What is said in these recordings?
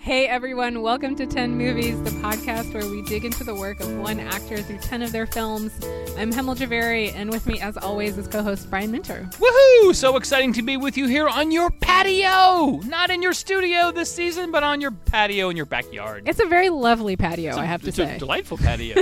Hey everyone, welcome to 10 Movies, the podcast where we dig into the work of one actor through 10 of their films. I'm Hemel Javeri, and with me as always is co-host Brian Minter. Woohoo! So exciting to be with you here on your patio! Not in your studio this season, but on your patio in your backyard. It's a very lovely patio, I have to say. It's a delightful patio.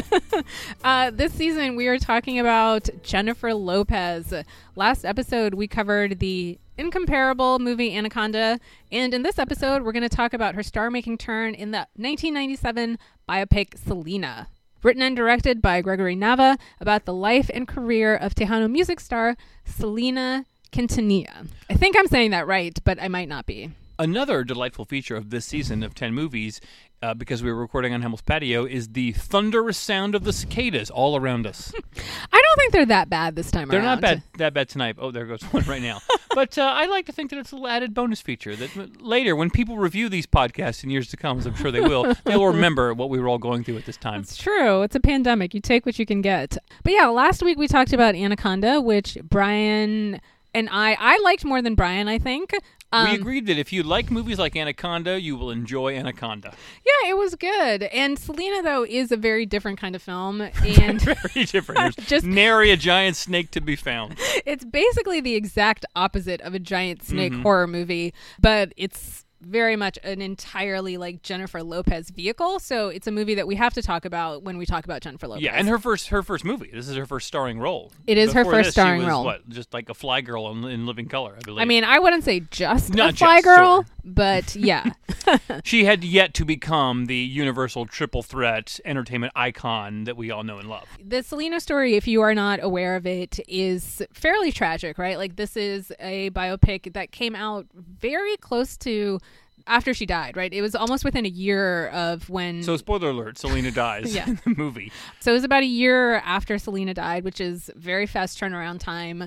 This season we are talking about Jennifer Lopez. Last episode we covered the incomparable movie Anaconda, and in this episode we're going to talk about her star-making turn in the 1997 biopic Selena. Written and directed by Gregory Nava, about the life and career of Tejano music star Selena Quintanilla. I think I'm saying that right, but I might not be. Another delightful feature of this season of 10 Movies, because we were recording on Hemel's patio, is the thunderous sound of the cicadas all around us. I don't think they're that bad this time They're around. not that bad tonight. Oh, there goes one right now. But I like to think that it's a little added bonus feature that later, when people review these podcasts in years to come, as I'm sure they will remember what we were all going through at this time. It's true. It's a pandemic. You take what you can get. But yeah, last week we talked about Anaconda, which Brian and I liked more than Brian, I think. We agreed that if you like movies like Anaconda, you will enjoy Anaconda. Yeah, it was good. And Selena, though, is a very different kind of film. And very different. There's just nary a giant snake to be found. It's basically the exact opposite of a giant snake horror movie, but it's very much an entirely like Jennifer Lopez vehicle. So it's a movie that we have to talk about when we talk about Jennifer Lopez. Yeah, and her first movie. This is her first starring role. It is Before her first starring she was, role. What, just like a fly girl in Living Color, I believe. I mean, I wouldn't say just Not a fly just, girl, sure. but yeah. She had yet to become the universal triple threat entertainment icon that we all know and love. The Selena story, if you are not aware of it, is fairly tragic, right? Like, this is a biopic that came out very close to after she died, right? It was almost within a year of when... So, spoiler alert, Selena dies in the movie. So it was about a year after Selena died, which is very fast turnaround time.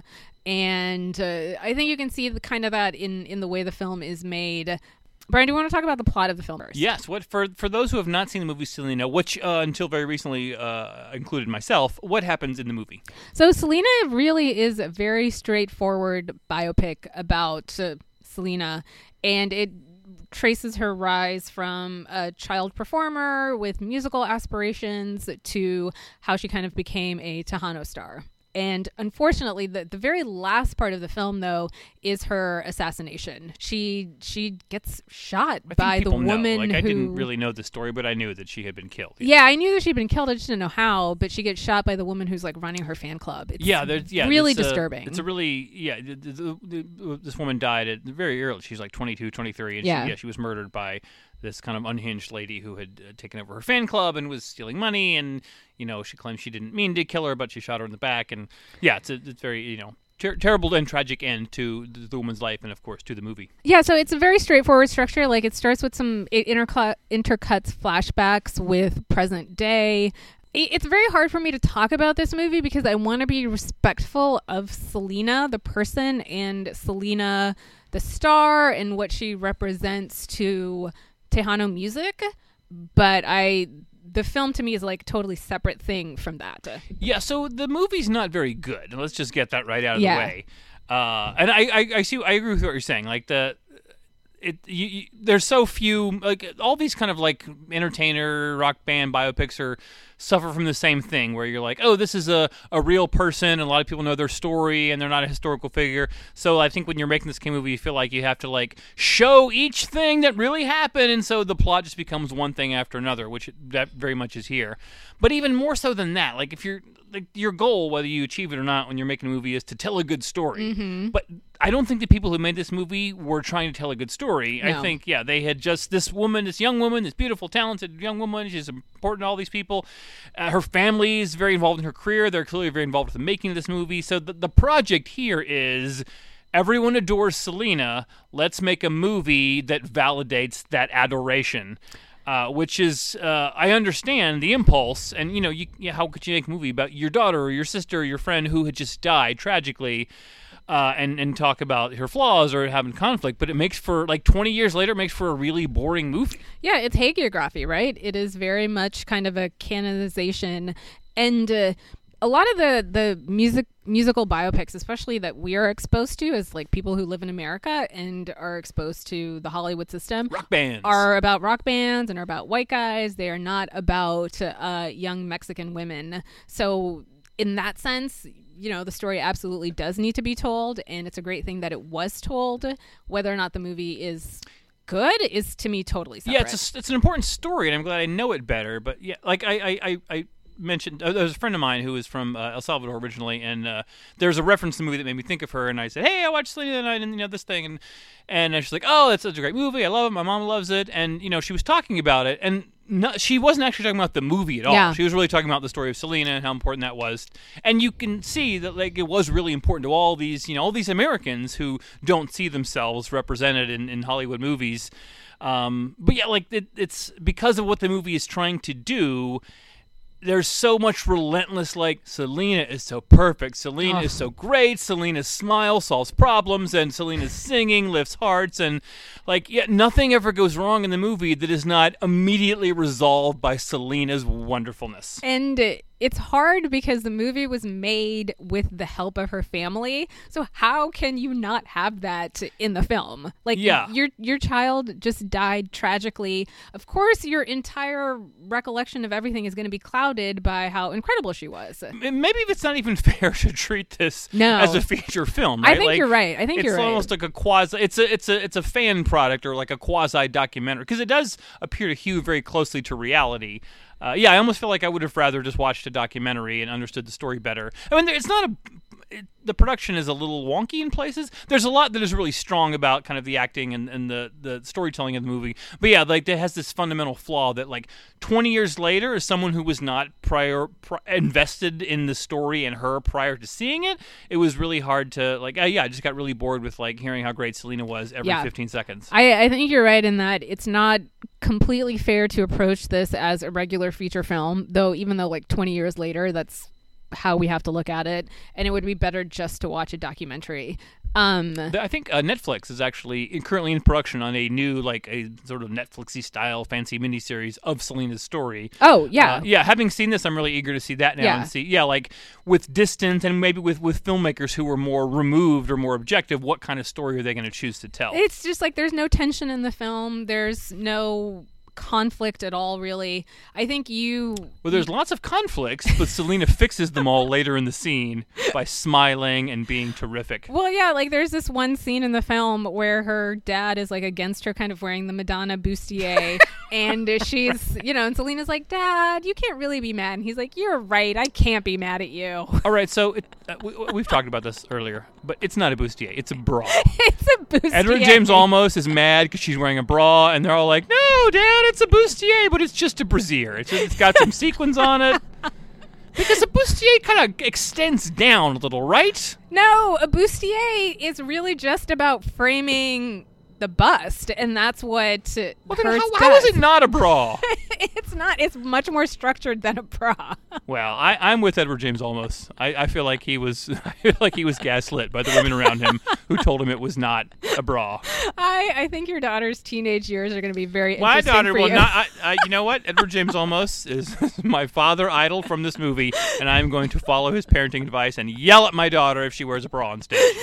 And I think you can see the kind of that in the way the film is made. Brian, do you want to talk about the plot of the film first? Yes. What for those who have not seen the movie Selena, which until very recently included myself, what happens in the movie? So Selena really is a very straightforward biopic about Selena, and it traces her rise from a child performer with musical aspirations to how she kind of became a Tejano star. And unfortunately, the very last part of the film, though, is her assassination. She gets shot by the woman who... I didn't really know the story, but I knew that she had been killed. Yeah, I knew that she'd been killed. I just didn't know how. But she gets shot by the woman who's like running her fan club. It's really disturbing. It's a really... Yeah, this woman died at very early. She's like 22, 23. And she was murdered by this kind of unhinged lady who had taken over her fan club and was stealing money, and she claims she didn't mean to kill her, but she shot her in the back. And it's very terrible and tragic end to the woman's life, and of course to the movie. Yeah, so it's a very straightforward structure. Like, it starts with it intercuts flashbacks with present day. It's very hard for me to talk about this movie because I want to be respectful of Selena, the person, and Selena, the star, and what she represents to Tejano music, but the film to me is like a totally separate thing from that. Yeah, so the movie's not very good. Let's just get that right out of the way. And I agree with what you're saying. Like there's so few, like all these kind of like entertainer rock band biopics suffer from the same thing where you're like, oh, this is a real person and a lot of people know their story and they're not a historical figure. So I think when you're making this kind of movie, you feel like you have to like show each thing that really happened, and so the plot just becomes one thing after another, which that very much is here. But even more so than that, like if you're like your goal, whether you achieve it or not when you're making a movie, is to tell a good story. Mm-hmm. But I don't think the people who made this movie were trying to tell a good story. No. I think, they had just this young woman, this beautiful, talented young woman. She's important to all these people. Her family is very involved in her career. They're clearly very involved with the making of this movie. So the project here is everyone adores Selena. Let's make a movie that validates that adoration. Which is, I understand the impulse, and how could you make a movie about your daughter or your sister or your friend who had just died tragically, and talk about her flaws or having conflict? But it makes for, like 20 years later, it makes for a really boring movie. Yeah, it's hagiography, right? It is very much kind of a canonization, and a lot of the musical biopics, especially that we are exposed to as like people who live in America and are exposed to the Hollywood system, rock bands are about rock bands and are about white guys. They are not about young Mexican women. So in that sense, you know, the story absolutely does need to be told, and it's a great thing that it was told. Whether or not the movie is good is, to me, totally separate. Yeah, it's an important story, and I'm glad I know it better. But yeah, like I mentioned, there was a friend of mine who was from El Salvador originally, and there's a reference to the movie that made me think of her, and I said, hey, I watched Selena tonight, and, you know, this thing, and she's like, oh, that's such a great movie, I love it, my mom loves it, and, you know, she was talking about it, and she wasn't actually talking about the movie at all. Yeah. She was really talking about the story of Selena and how important that was. And you can see that, like, it was really important to all these, you know, all these Americans who don't see themselves represented in Hollywood movies. But yeah, like, it's because of what the movie is trying to do. There's so much relentless, like, Selena is so perfect, Selena is so great, Selena's smile solves problems, and Selena's singing lifts hearts, and, like, yeah, nothing ever goes wrong in the movie that is not immediately resolved by Selena's wonderfulness. And it's hard because the movie was made with the help of her family. So how can you not have that in the film? Like, yeah. your child just died tragically. Of course, your entire recollection of everything is going to be clouded by how incredible she was. Maybe it's not even fair to treat this as a feature film. Right? I think you're right. I think you're right. It's almost like a quasi. It's a fan product or like a quasi documentary because it does appear to hew very closely to reality. Yeah, I almost feel like I would have rather just watched a documentary and understood the story better. I mean, it's not the production is a little wonky in places. There's a lot that is really strong about kind of the acting and the storytelling of the movie. But yeah, like it has this fundamental flaw that like 20 years later, as someone who was not invested in the story and her prior to seeing it, it was really hard to like. I just got really bored with like hearing how great Selena was every 15 seconds. I think you're right in that it's not completely fair to approach this as a regular feature film, though. Even though like 20 years later, that's how we have to look at it, and it would be better just to watch a documentary. I think Netflix is actually currently in production on a new, like a sort of Netflixy style fancy miniseries of Selena's story. Oh yeah, yeah. Having seen this, I'm really eager to see that now and see, like with distance and maybe with filmmakers who are more removed or more objective, what kind of story are they going to choose to tell? It's just like there's no tension in the film. There's no conflict at all, really. I think there's lots of conflicts, but Selena fixes them all later in the scene by smiling and being terrific. Well, yeah, like there's this one scene in the film where her dad is like against her, kind of wearing the Madonna bustier, and she's, and Selena's like, Dad, you can't really be mad. And he's like, you're right, I can't be mad at you. All right, so we've talked about this earlier, but it's not a bustier, it's a bra. It's a bustier. Edward James Olmos is mad because she's wearing a bra, and they're all like, no, Dad, it's a bustier, but it's just a brassiere. It's got some sequins on it. Because a bustier kind of extends down a little, right? No, a bustier is really just about framing the bust, and that's what how is it not a bra? It's not. It's much more structured than a bra. Well, I'm with Edward James Olmos. I feel like he was gaslit by the women around him who told him it was not a bra. I think your daughter's teenage years are going to be very my interesting daughter for will you. not. You know what? Edward James Olmos is my father idol from this movie, and I'm going to follow his parenting advice and yell at my daughter if she wears a bra on stage.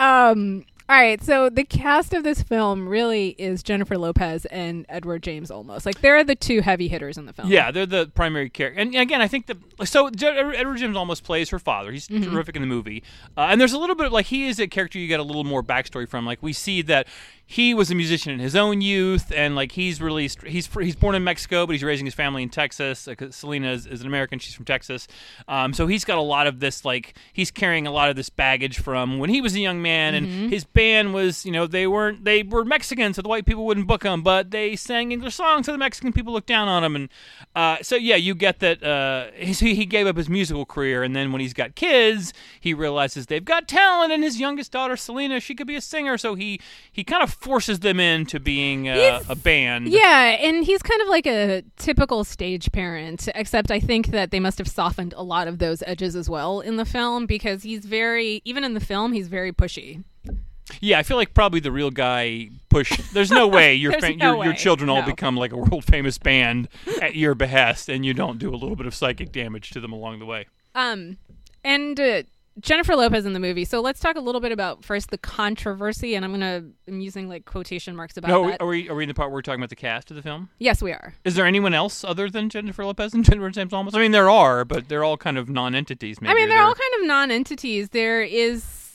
All right, so the cast of this film really is Jennifer Lopez and Edward James Olmos. Like, they're the two heavy hitters in the film. Yeah, they're the primary character. And again, I think Edward James Olmos plays her father. He's terrific in the movie. And there's a little bit of, like, he is a character you get a little more backstory from. Like, we see that he was a musician in his own youth, and like he's born in Mexico, but he's raising his family in Texas. Selena is an American; she's from Texas, so he's got a lot of this. Like he's carrying a lot of this baggage from when he was a young man, and his band was, they were Mexican, so the white people wouldn't book them, but they sang English songs, so the Mexican people looked down on him, and so yeah, you get that. He gave up his musical career, and then when he's got kids, he realizes they've got talent, and his youngest daughter Selena, she could be a singer, so he kind of forces them into being a band. Yeah, and he's kind of like a typical stage parent, except I think that they must have softened a lot of those edges as well in the film, because even in the film, he's very pushy. Yeah, I feel like probably the real guy there's no way your children all become like a world famous band at your behest, and you don't do a little bit of psychic damage to them along the way. And Jennifer Lopez in the movie. So let's talk a little bit about first the controversy, and I'm using like quotation marks about that. Are we in the part where we're talking about the cast of the film? Yes, we are. Is there anyone else other than Jennifer Lopez and Jennifer James Olmos? I mean, there are, but they're all kind of non-entities. Maybe. I mean, they're all kind of non-entities. There is,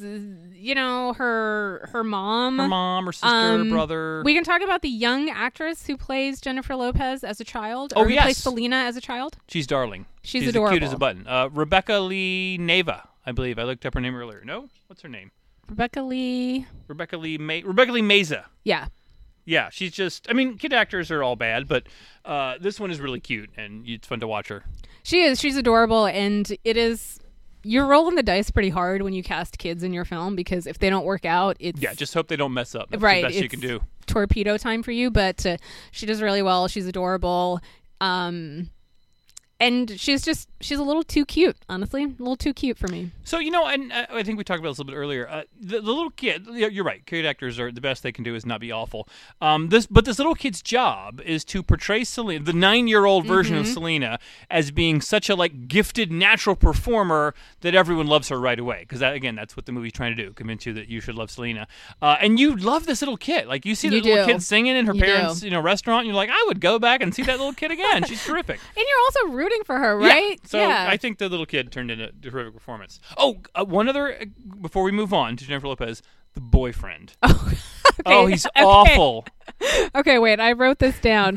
her mom. Her sister, brother. We can talk about the young actress who plays Jennifer Lopez as a child. Oh, who yes. plays Selena as a child. She's darling. She's As adorable. cute as a button. Rebecca Lee Neva, I believe. I looked up her name earlier. No? What's her name? Rebecca Lee Meza. Yeah. Yeah, she's just... I mean, kid actors are all bad, but this one is really cute, and it's fun to watch her. She is. She's adorable, and it is... You're rolling the dice pretty hard when you cast kids in your film, because if they don't work out, it's... Yeah, just hope they don't mess up. That's right, the best you can do. Torpedo time for you, but she does really well. She's adorable. And she's a little too cute, honestly. A little too cute for me. So, and I think we talked about this a little bit earlier. The little kid, you're right. Kid actors are the best they can do is not be awful. This little kid's job is to portray Selena, the 9-year-old version of Selena, as being such a gifted natural performer that everyone loves her right away. Because that's what the movie's trying to do, convince you that you should love Selena. And you love this little kid. Like you see the little kid singing in her parents' restaurant, and you're like, I would go back and see that little kid again. She's terrific. And you're also rooting for her, right? Yeah. So I think the little kid turned in a terrific performance. Oh, one other before we move on to Jennifer Lopez, the boyfriend. He's awful. Okay, wait. I wrote this down.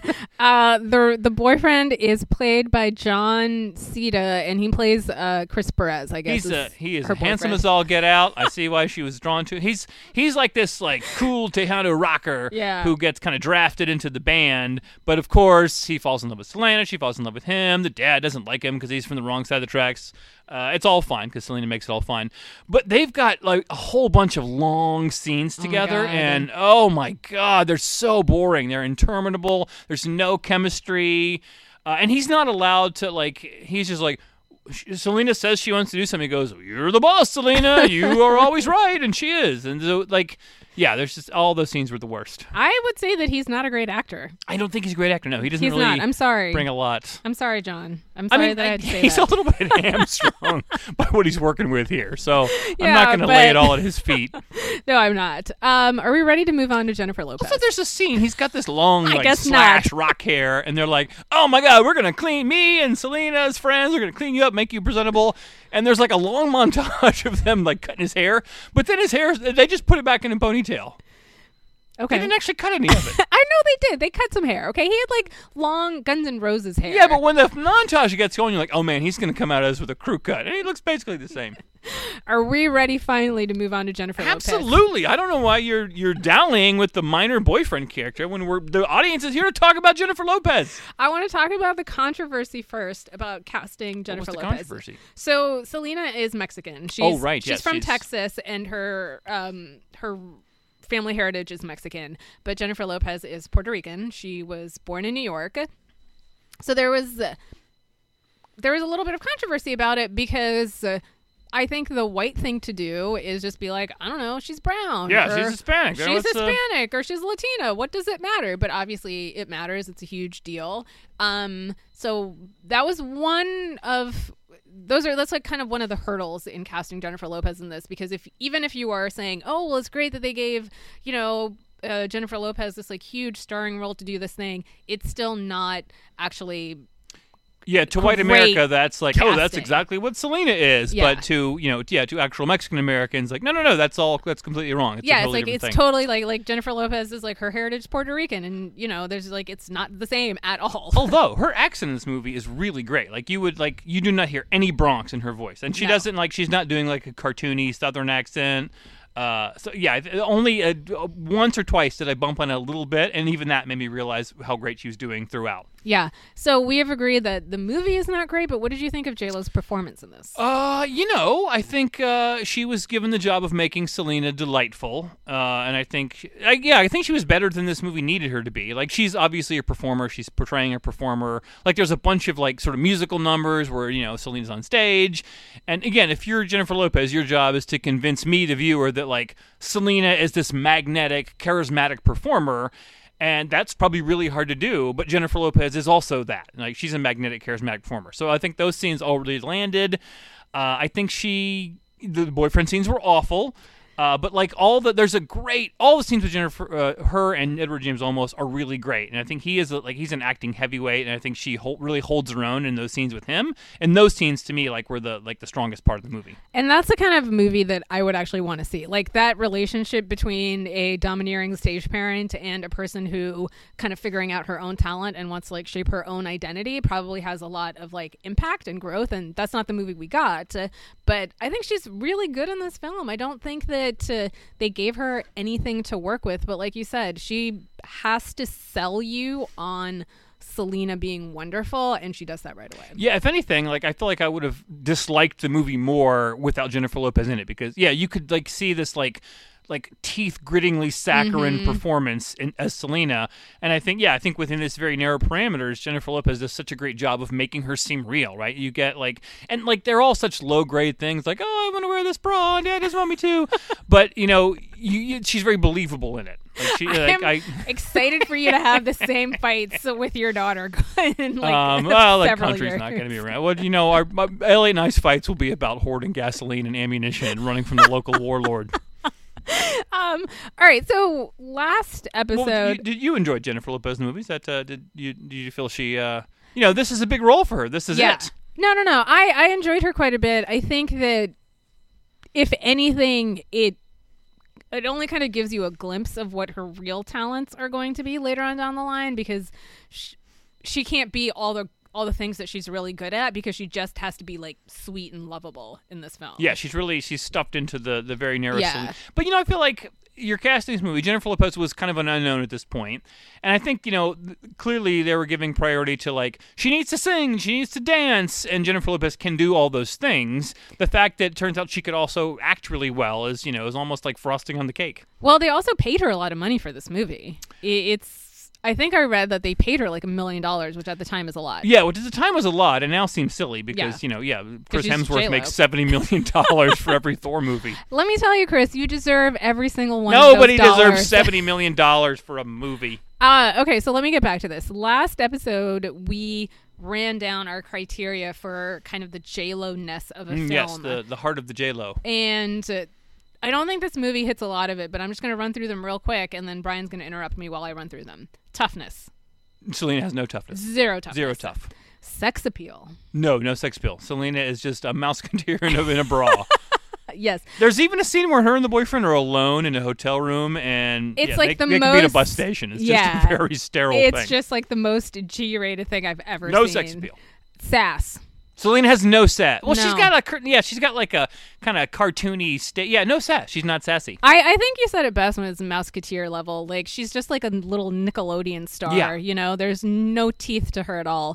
The boyfriend is played by John Cena, and he plays Chris Perez. I guess he is handsome as all get out. I see why she was drawn to. He's like this cool Tejano rocker who gets kind of drafted into the band, but of course he falls in love with Selena. She falls in love with him. The dad doesn't like him because he's from the wrong side of the tracks. It's all fine because Selena makes it all fine. But they've got a whole bunch of long scenes together, and oh my God, they're so boring. They're interminable. There's no chemistry. And he's not allowed to, he's just Selena says she wants to do something. He goes, "You're the boss, Selena. You are always right," and she is. And so, there's just all those scenes were the worst. I would say that he's not a great actor. I don't think he's a great actor. No, he doesn't. He's really not. I'm sorry. Bring a lot. I'm sorry, John. I'm sorry that I had to say he's that. a little bit hamstrung by what he's working with here. So I'm not going to lay it all at his feet. No, I'm not. Are we ready to move on to Jennifer Lopez? Also, there's a scene. He's got this long, guess slash not. rock hair, and they're like, "Oh my God, we're gonna clean me and Selena's friends. We're gonna clean you up, make you presentable." And there's a long montage of them cutting his hair, but then his hair, they just put it back in a ponytail. Okay. They didn't actually cut any of it. I know they did. They cut some hair. Okay, he had long Guns N' Roses hair. Yeah, but when the montage gets going, you're like, oh man, he's going to come out of this with a crew cut, and he looks basically the same. Are we ready finally to move on to Jennifer Lopez? Absolutely. I don't know why you're dallying with the minor boyfriend character when the audience is here to talk about Jennifer Lopez. I want to talk about the controversy first about casting Jennifer What's the Lopez. Controversy? So Selena is Mexican. She's from She's Texas, and her family heritage is Mexican, but Jennifer Lopez is Puerto Rican. She was born in New York. So there was a little bit of controversy about it because I think the white thing to do is just be like, I don't know, she's brown. Yeah, she's Hispanic. She's Hispanic or she's Latina. What does it matter? But obviously it matters. It's a huge deal. So that was one of... That's kind of one of the hurdles in casting Jennifer Lopez in this, because even if you are saying, oh, well, it's great that they gave, Jennifer Lopez this huge starring role to do this thing, it's still not actually... Yeah, to white America, that's casting. That's exactly what Selena is. Yeah. But to actual Mexican Americans, no, that's completely wrong. It's a totally different thing. Totally like Jennifer Lopez is her heritage Puerto Rican, and there's it's not the same at all. Although her accent in this movie is really great. You do not hear any Bronx in her voice, and she doesn't she's not doing a cartoony Southern accent. Only once or twice did I bump on it a little bit, and even that made me realize how great she was doing throughout. Yeah. So we have agreed that the movie is not great, but what did you think of J-Lo's performance in this? I think she was given the job of making Selena delightful, and I think she was better than this movie needed her to be. She's obviously a performer. She's portraying a performer. There's a bunch of sort of musical numbers where Selena's on stage, and again, if you're Jennifer Lopez, your job is to convince me, the viewer, that Selena is this magnetic, charismatic performer. And that's probably really hard to do, but Jennifer Lopez is also that. Like, she's a magnetic, charismatic performer. So I think those scenes already landed. I think the boyfriend scenes were awful. But like all the scenes with Jennifer, her and Edward James Olmos are really great, and I think he's an acting heavyweight, and I think she really holds her own in those scenes with him. And those scenes to me were the strongest part of the movie. And that's the kind of movie that I would actually want to see, like that relationship between a domineering stage parent and a person who kind of figuring out her own talent and wants to like shape her own identity probably has a lot of like impact and growth. And that's not the movie we got, but I think she's really good in this film. I don't think that they gave her anything to work with, but like you said, she has to sell you on Selena being wonderful, and she does that right away. Yeah, if anything, like I feel like I would have disliked the movie more without Jennifer Lopez in it, because you could like see this like teeth grittingly saccharine performance as Selena, and I think within this very narrow parameters, Jennifer Lopez does such a great job of making her seem real, right? You get they're all such low grade things, like, oh, I want to wear this bra, and Dad doesn't want me to, but she's very believable in it. I'm excited for you to have the same fights with your daughter in country's years. not going to be around. Well, our LA Nice fights will be about hoarding gasoline and ammunition and running from the local warlord. All right, so last episode, well, did you enjoy Jennifer Lopez in the movies? Did you feel she this is a big role for her, this is it? No, I enjoyed her quite a bit. I think that if anything, it only kind of gives you a glimpse of what her real talents are going to be later on down the line, because she can't be all the things that she's really good at, because she just has to be like sweet and lovable in this film. Yeah, she's stuffed into the very narrow. Yeah. But I feel like you're casting this movie. Jennifer Lopez was kind of an unknown at this point, and I think clearly they were giving priority to like, she needs to sing, she needs to dance, and Jennifer Lopez can do all those things. The fact that it turns out she could also act really well is almost like frosting on the cake. Well, they also paid her a lot of money for this movie. I think I read that they paid her like $1 million, which at the time is a lot. Yeah, which at the time was a lot, and now seems silly because, Chris Hemsworth J-Lo. makes $70 million for every Thor movie. Let me tell you, Chris, you deserve every single one of those Nobody dollars. deserves $70 million for a movie. Okay, so let me get back to this. Last episode, we ran down our criteria for kind of the J-Lo-ness of a film. Yes, the heart of the J-Lo. And I don't think this movie hits a lot of it, but I'm just going to run through them real quick, and then Brian's going to interrupt me while I run through them. Toughness. Selena has no toughness. Zero toughness. Zero tough. Sex appeal. No sex appeal. Selena is just a musketeer in a bra. Yes. There's even a scene where her and the boyfriend are alone in a hotel room, and it's they could be at a bus station. It's just a very sterile thing. It's just like the most G-rated thing I've ever seen. No sex appeal. Sass. Selena has no sass. Well, No. she's got like a kind of cartoony no sass. She's not sassy. I think you said it best when it's Mouseketeer level. Like, she's just like a little Nickelodeon star. Yeah. There's no teeth to her at all.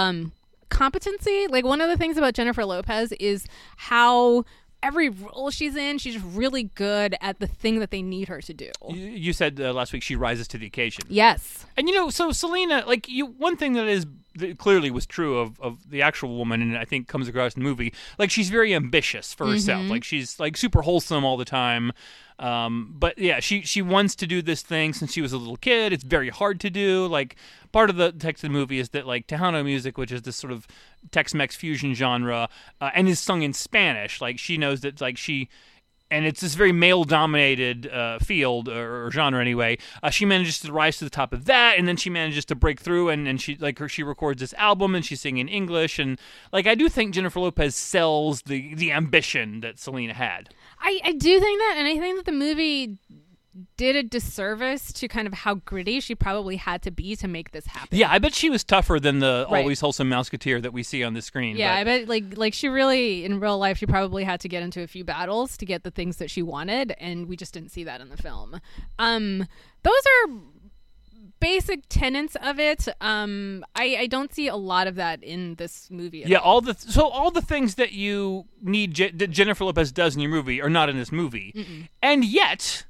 Competency. Like, one of the things about Jennifer Lopez is how every role she's in, she's really good at the thing that they need her to do. You said last week she rises to the occasion. Yes. And so Selena, one thing that clearly was true of the actual woman, and I think comes across in the movie, like, she's very ambitious for herself. Like, she's like super wholesome all the time. But yeah, she wants to do this thing since she was a little kid. It's very hard to do. Like, part of the text of the movie is that like Tejano music, which is this sort of Tex-Mex fusion genre, and is sung in Spanish. Like, she knows that and it's this very male-dominated field or genre anyway. She manages to rise to the top of that, and then she manages to break through, and she records this album, and she's singing in English, and like, I do think Jennifer Lopez sells the ambition that Selena had. I do think that, and I think that the movie did a disservice to kind of how gritty she probably had to be to make this happen. Yeah, I bet she was tougher than the Right. always wholesome Mouseketeer that we see on the screen. Yeah, but I bet like she really, in real life, she probably had to get into a few battles to get the things that she wanted, and we just didn't see that in the film. Those are basic tenets of it. I don't see a lot of that in this movie at all. all the things that you need that Jennifer Lopez does in your movie are not in this movie. And yet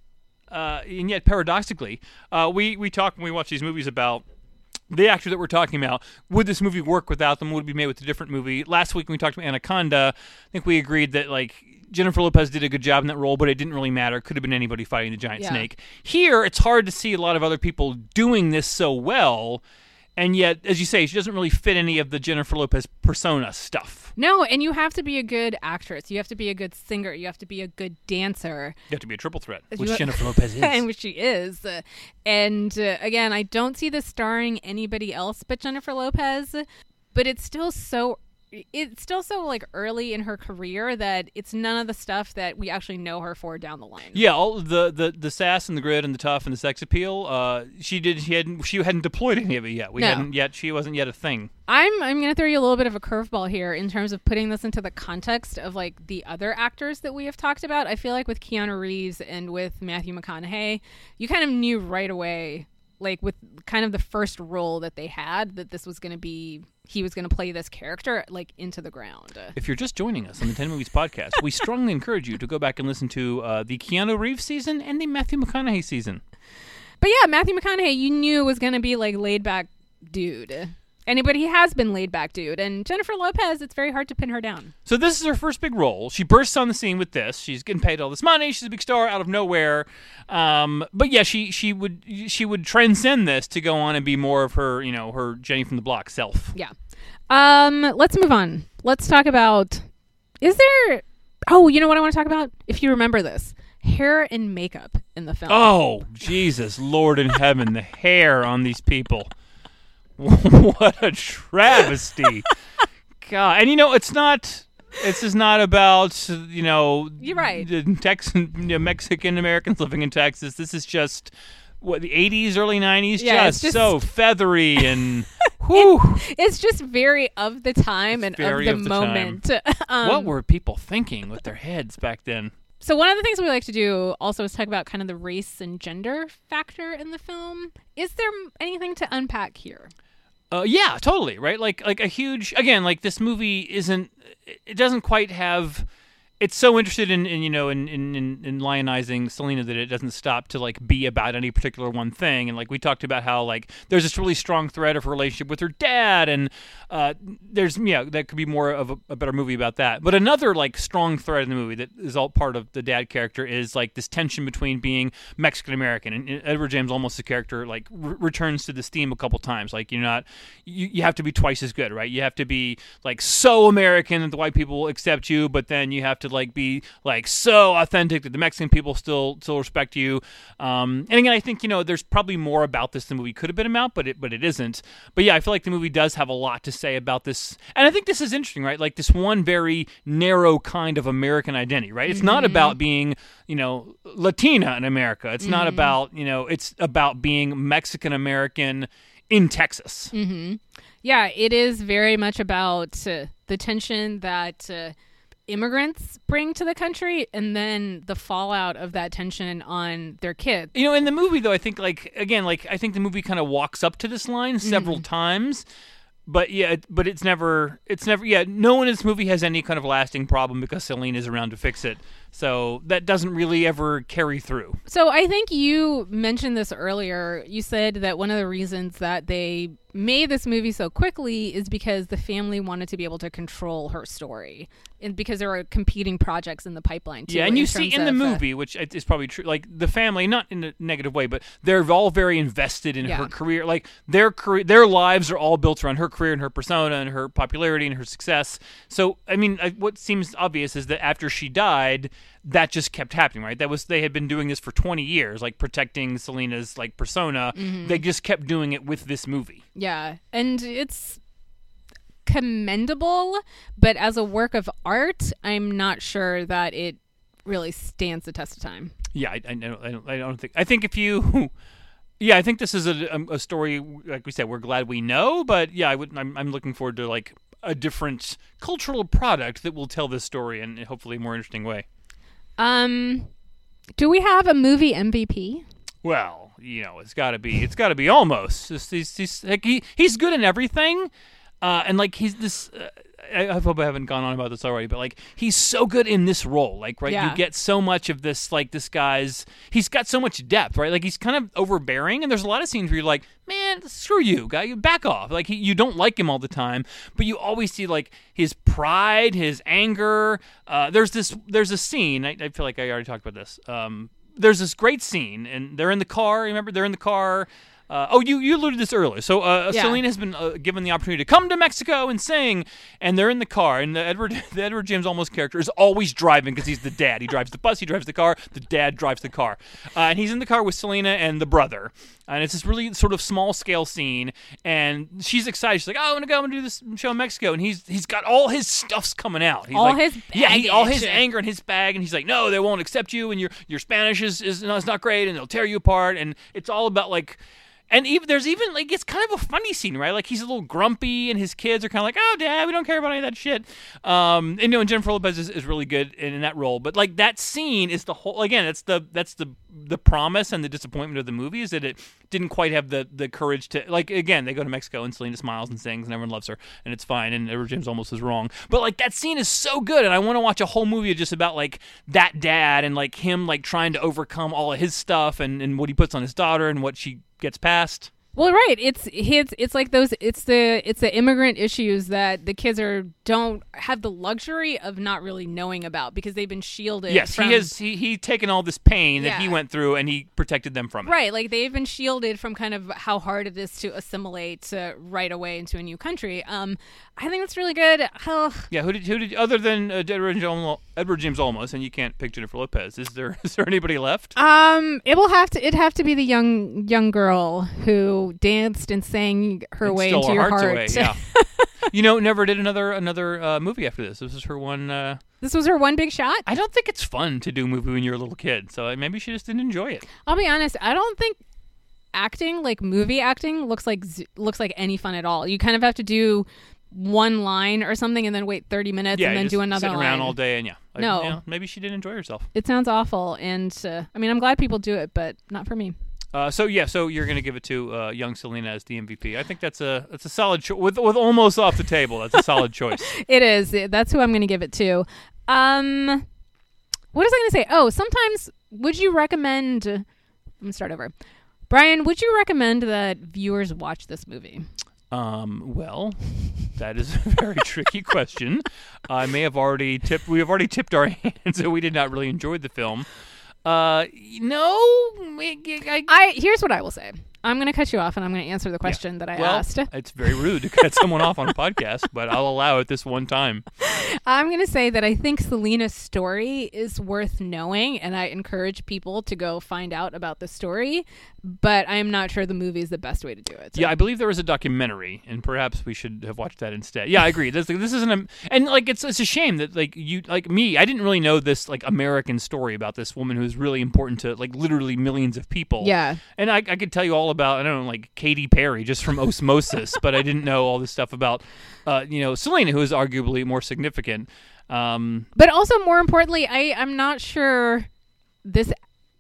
paradoxically, we talk when we watch these movies about the actor that we're talking about. Would this movie work without them? Would it be made with a different movie? Last week when we talked about Anaconda, I think we agreed that like Jennifer Lopez did a good job in that role, but it didn't really matter. Could have been anybody fighting the giant Yeah. snake. Here, it's hard to see a lot of other people doing this so well, and yet, as you say, she doesn't really fit any of the Jennifer Lopez persona stuff. No, and you have to be a good actress. You have to be a good singer. You have to be a good dancer. You have to be a triple threat, You which have- Jennifer Lopez is. And which she is. Again, I don't see this starring anybody else but Jennifer Lopez, but it's still so like early in her career that it's none of the stuff that we actually know her for down the line. Yeah, all the sass and the grit and the tough and the sex appeal. She hadn't deployed any of it yet. She wasn't yet a thing. I'm going to throw you a little bit of a curveball here in terms of putting this into the context of like the other actors that we have talked about. I feel like with Keanu Reeves and with Matthew McConaughey, you kind of knew right away, like with kind of the first role that they had, that this was going to be, he was going to play this character like into the ground. If you're just joining us on the 10 Movies podcast, we strongly encourage you to go back and listen to the Keanu Reeves season and the Matthew McConaughey season. But yeah, Matthew McConaughey, you knew was going to be like laid back dude. But he has been laid back dude. And Jennifer Lopez, it's very hard to pin her down. So this is her first big role. She bursts on the scene with this. She's getting paid all this money. She's a big star out of nowhere. But yeah, she would transcend this to go on and be more of her, her Jenny from the Block self. Yeah. Let's move on. Let's talk about, you know what I want to talk about? If you remember this, hair and makeup in the film. Oh, Jesus, Lord in heaven, the hair on these people. What a travesty. God. And this is not about, You're right. the Mexican Americans living in Texas. This is just the 80s, early 90s, Yeah, just so feathery and whew. It's just very of the time and very of of the the moment. What were people thinking with their heads back then? So one of the things we like to do also is talk about kind of the race and gender factor in the film. Is there anything to unpack here? Yeah, totally, right? Like a huge, again, like this movie it doesn't quite have, it's so interested in lionizing Selena that it doesn't stop to like be about any particular one thing. And like we talked about how like there's this really strong thread of her relationship with her dad, and that could be more of a better movie about that. But another like strong thread in the movie that is all part of the dad character is like this tension between being Mexican American, and Edward James Olmos' character like returns to this theme a couple times. Like you have to be twice as good, right? You have to be like so American that the white people accept you, but then you have to like be like so authentic that the Mexican people still respect you. And again, I think there's probably more about this than the movie could have been about, but it isn't. But yeah, I feel like the movie does have a lot to say about this, and I think this is interesting, right? Like this one very narrow kind of American identity, right? It's not about being Latina in America. It's not about it's about being Mexican American in Texas. Mm-hmm. Yeah, it is very much about the tension that immigrants bring to the country, and then the fallout of that tension on their kids. In the movie, though, I think I think the movie kind of walks up to this line several times. But it's never. No one in this movie has any kind of lasting problem because Selena is around to fix it. So that doesn't really ever carry through. So I think you mentioned this earlier. You said that one of the reasons that they made this movie so quickly is because the family wanted to be able to control her story, and because there were competing projects in the pipeline too. Yeah, and you see in the movie, which is probably true, like the family, not in a negative way, but they're all very invested in her career. Like their lives are all built around her career and her persona and her popularity and her success. So I mean, what seems obvious is that after she died, that just kept happening, right? They had been doing this for 20 years, like protecting Selena's like persona. Mm-hmm. They just kept doing it with this movie. Yeah, and it's commendable, but as a work of art, I'm not sure that it really stands the test of time. Yeah, I don't think. I think if you, yeah, I think this is a story. Like we said, we're glad we know, but yeah, I'm looking forward to like a different cultural product that will tell this story in hopefully a more interesting way. Do we have a movie MVP? Well, it's got to be almost. He's good in everything, and like he's this. I hope I haven't gone on about this already, but like he's so good in this role. Like, right, Yeah. you get so much of this. Like, this guy's he's got so much depth, right? Like, he's kind of overbearing, and there's a lot of scenes where you're like, man, screw you, guy, you back off. Like, you don't like him all the time, but you always see like his pride, his anger. There's a scene. I feel like I already talked about this. There's this great scene, and they're in the car. Remember, they're in the car. You alluded to this earlier. So Selena has been given the opportunity to come to Mexico and sing, and they're in the car. And the Edward James Olmos character is always driving because he's the dad. He drives the bus, he drives the car. The dad drives the car, and he's in the car with Selena and the brother. And it's this really sort of small scale scene, and she's excited. She's like, "Oh, I'm gonna do this show in Mexico," and he's got all his stuff's coming out. He's All like, his all baggage. his anger in his bag, and he's like, "No, they won't accept you, and your Spanish is not great, and they'll tear you apart." And it's all about like. And there's even, like, it's kind of a funny scene, right? Like, he's a little grumpy, and his kids are kind of like, oh, Dad, we don't care about any of that shit. And Jennifer Lopez is really good in that role. But, like, that scene is the whole, again, that's the promise and the disappointment of the movie is that it didn't quite have the courage to, like, again, they go to Mexico, and Selena smiles and sings, and everyone loves her, and it's fine, and Edward James almost is wrong. But, like, that scene is so good, and I want to watch a whole movie just about, like, that dad and, like, him, like, trying to overcome all of his stuff and what he puts on his daughter and what she gets past. Well, right. It's like those. It's the immigrant issues that the kids don't have the luxury of not really knowing about because they've been shielded. Yes, from, he's taken all this pain that he Yeah. went through, and he protected them from it. Right, like they've been shielded from kind of how hard it is to assimilate right away into a new country. I think that's really good. Yeah, who did other than Edward James Olmos, and you can't pick Jennifer Lopez? Is there anybody left? It'd have to be the young girl who danced and sang her And way stole into our your hearts heart. away, yeah. Never did another movie after this. This was her one. This was her one big shot. I don't think it's fun to do a movie when you're a little kid, so maybe she just didn't enjoy it. I'll be honest. I don't think acting, like movie acting, looks like any fun at all. You kind of have to do one line or something and then wait 30 minutes and then do another sitting line. around all day, and No. maybe she didn't enjoy herself. It sounds awful, and I'm glad people do it, but not for me. So you're going to give it to young Selena as the MVP. I think that's a solid choice. With almost off the table, that's a solid choice. It is. That's who I'm going to give it to. What was I going to say? Oh, sometimes would you recommend... I'm going to start over. Brian, would you recommend that viewers watch this movie? Well, that is a very tricky question. I may have already tipped. We have already tipped our hands, so we did not really enjoy the film. No. Here's what I will say. I'm going to cut you off, and I'm going to answer the question that I asked. It's very rude to cut someone off on a podcast, but I'll allow it this one time. I'm going to say that I think Selena's story is worth knowing, and I encourage people to go find out about the story, but I am not sure the movie is the best way to do it. So. Yeah, I believe there was a documentary, and perhaps we should have watched that instead. Yeah, I agree. This isn't and like it's a shame that like you like me, I didn't really know this like American story about this woman who's really important to like literally millions of people. Yeah. And I could tell you all about, I don't know, like Katy Perry just from osmosis, but I didn't know all this stuff about Selena, who is arguably more significant. But also more importantly, I'm not sure this,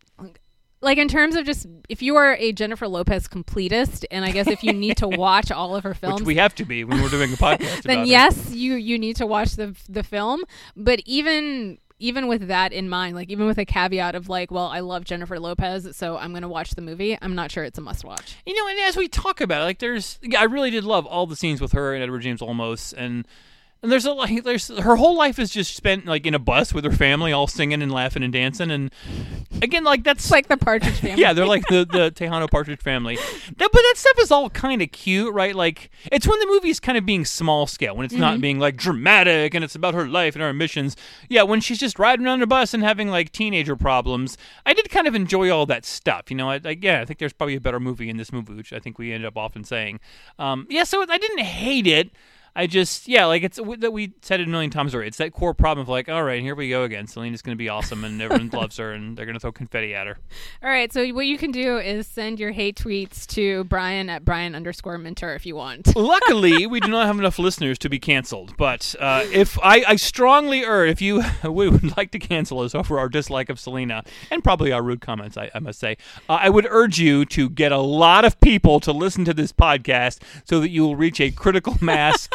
like in terms of just, if you are a Jennifer Lopez completist, and I guess if you need to watch all of her films, which we have to be when we're doing a podcast then about yes, her. you need to watch the film. But even with that in mind, like even with a caveat of like, well, I love Jennifer Lopez, so I'm going to watch the movie, I'm not sure it's a must watch. And as we talk about it, like I really did love all the scenes with her and Edward James Olmos, and there's her whole life is just spent like in a bus with her family, all singing and laughing and dancing, and again, like that's It's like the Partridge Family. yeah, they're like the Tejano Partridge Family. But that stuff is all kind of cute, right? Like it's when the movie is kind of being small scale, when it's not being like dramatic and it's about her life and her ambitions. Yeah, when she's just riding around a bus and having like teenager problems, I did kind of enjoy all that stuff. I think there's probably a better movie in this movie, which I think we end up often saying. So I didn't hate it. I just, like it's that we said it a million times already. It's that core problem of like, all right, here we go again. Selena's going to be awesome, and everyone loves her, and they're going to throw confetti at her. All right, so what you can do is send your hate tweets to Brian at Brian_Minter if you want. Luckily, we do not have enough listeners to be canceled. But if I strongly urge, if you would like to cancel us over our dislike of Selena, and probably our rude comments, I must say, I would urge you to get a lot of people to listen to this podcast so that you will reach a critical mass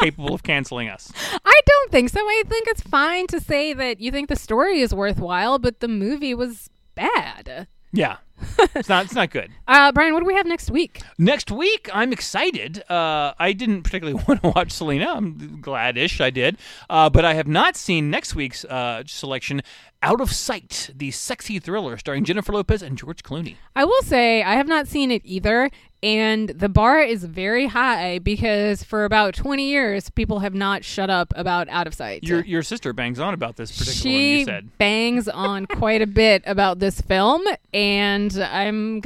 capable of canceling us. I don't think so. I think it's fine to say that you think the story is worthwhile, but the movie was bad. Yeah. It's not good. Brian, what do we have next week? Next week, I'm excited. I didn't particularly want to watch Selena. I'm glad-ish I did. But I have not seen next week's selection, Out of Sight, the sexy thriller starring Jennifer Lopez and George Clooney. I will say I have not seen it either, and the bar is very high because for about 20 years, people have not shut up about Out of Sight. Your sister bangs on about this particular one, you said. She bangs on quite a bit about this film, and I'm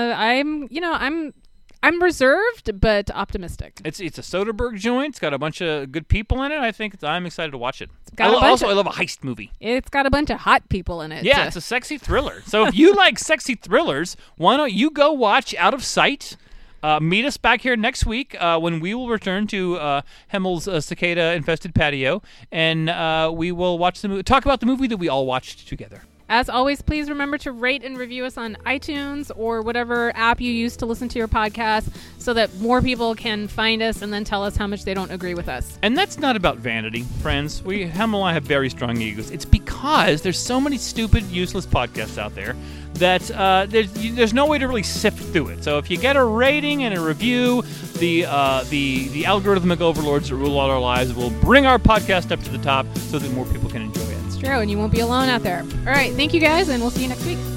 reserved but optimistic. It's a Soderbergh joint. It's got a bunch of good people in it. I'm excited to watch it. I love a heist movie. It's got a bunch of hot people in it. Yeah, it's a sexy thriller. So if you like sexy thrillers, why don't you go watch Out of Sight? Meet us back here next week when we will return to Hemmel's cicada-infested patio, and we will watch the movie. Talk about the movie that we all watched together. As always, please remember to rate and review us on iTunes or whatever app you use to listen to your podcast so that more people can find us and then tell us how much they don't agree with us. And that's not about vanity, friends. Hemmel and I have very strong egos. It's because there's so many stupid, useless podcasts out there that there's no way to really sift through it. So if you get a rating and a review, the algorithmic overlords that rule all our lives will bring our podcast up to the top so that more people can enjoy it. It's true, and you won't be alone out there. All right, thank you guys, and we'll see you next week.